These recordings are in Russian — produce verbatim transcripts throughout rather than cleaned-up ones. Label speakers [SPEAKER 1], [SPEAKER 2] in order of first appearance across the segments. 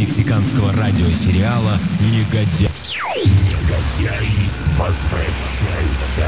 [SPEAKER 1] мексиканского радиосериала «Негодяй».
[SPEAKER 2] Негодяй возвращается.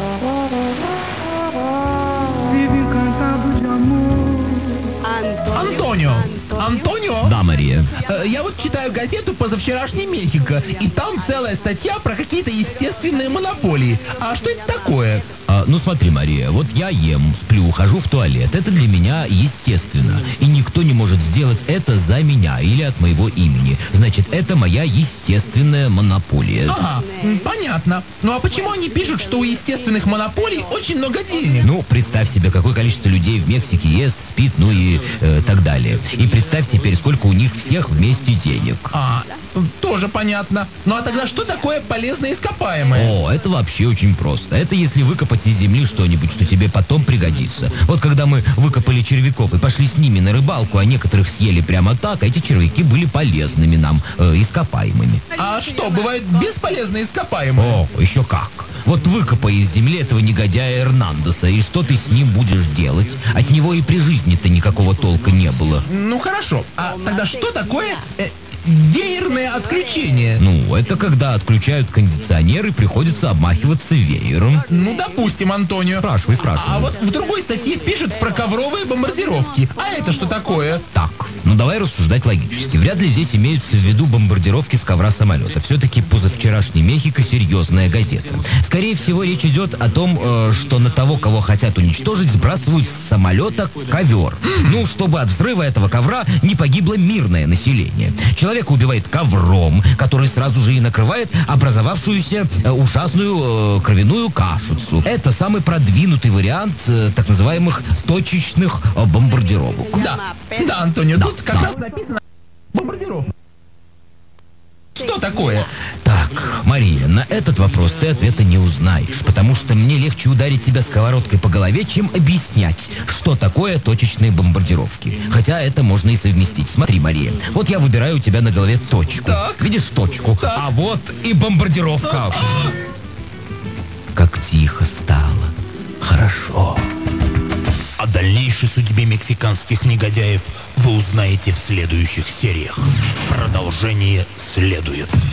[SPEAKER 3] Антонио! Антонио!
[SPEAKER 1] Да, Мария.
[SPEAKER 3] Э, Я вот читаю газету «Позавчерашний Мехико», и там целая статья про какие-то естественные монополии. А что это такое?
[SPEAKER 1] А, ну смотри, Мария, вот я ем, сплю, хожу в туалет. Это для меня естественно. И никто не может сделать это за меня или от моего имени. Значит, это моя естественная монополия.
[SPEAKER 3] Ага, м, понятно. Ну а почему они пишут, что у естественных монополий очень много денег?
[SPEAKER 1] Ну, представь себе, какое количество людей в Мексике ест, спит, ну и э, так далее. И представь теперь, сколько у них всех вместе денег.
[SPEAKER 3] А, тоже понятно. Ну а тогда что такое полезное ископаемое?
[SPEAKER 1] О, это вообще очень просто. Это если выкопать из земли что-нибудь, что тебе потом пригодится. Вот когда мы выкопали червяков и пошли с ними на рыбалку, а некоторых съели прямо так, эти червяки были полезными нам, э, ископаемыми.
[SPEAKER 3] А что, бывает бесполезные ископаемые?
[SPEAKER 1] О, еще как. Вот выкопай из земли этого негодяя Эрнандеса, и что ты с ним будешь делать? От него и при жизни-то никакого толка не было.
[SPEAKER 3] Ну хорошо. А тогда что такое э, веерное отключение?
[SPEAKER 1] Ну, это когда отключают кондиционер и приходится обмахиваться веером.
[SPEAKER 3] Ну, допустим, Антонио.
[SPEAKER 1] Спрашивай, спрашивай.
[SPEAKER 3] А вот в другой статье пишут про ковровые бомбардировки. А это что такое?
[SPEAKER 1] Так, ну давай рассуждать логически. Вряд ли здесь имеются в виду бомбардировки с ковра самолета. Все-таки позавчерашний Мехико серьезная газета. Скорее всего, речь идет о том, э, что на того, кого хотят уничтожить, сбрасывают с самолета ковер. Ну, чтобы от взрыва этого ковра не погибло мирное население. Человека убивает ковром, который сразу же и накрывает образовавшуюся э, ужасную э, кровяную кашицу. Это самый продвинутый вариант э, так называемых точечных э, бомбардировок.
[SPEAKER 3] Да, да, Антонио,
[SPEAKER 1] Да,
[SPEAKER 3] тут как
[SPEAKER 1] да.
[SPEAKER 3] раз написано бомбардировка. Что такое?
[SPEAKER 1] Так, Мария, на этот вопрос ты ответа не узнаешь, потому что мне легче ударить тебя сковородкой по голове, чем объяснять, что такое точечные бомбардировки. Хотя это можно и совместить. Смотри, Мария, вот я выбираю у тебя на голове точку.
[SPEAKER 3] Так.
[SPEAKER 1] Видишь точку?
[SPEAKER 3] Так.
[SPEAKER 1] А вот и бомбардировка. Как тихо стало. Хорошо.
[SPEAKER 2] О дальнейшей судьбе мексиканских негодяев вы узнаете в следующих сериях. Продолжение следует.